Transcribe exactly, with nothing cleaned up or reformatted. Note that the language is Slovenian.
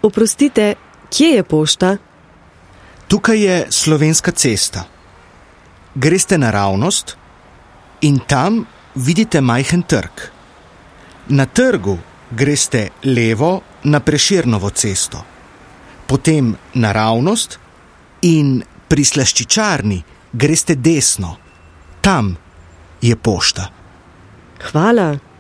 Oprostite, kje je pošta? Tukaj je Slovenska cesta. Greste naravnost in tam vidite majhen trg. Na trgu greste levo na Prešernovo cesto, potem naravnost in pri slaščičarni greste desno. Tam je pošta. Hvala.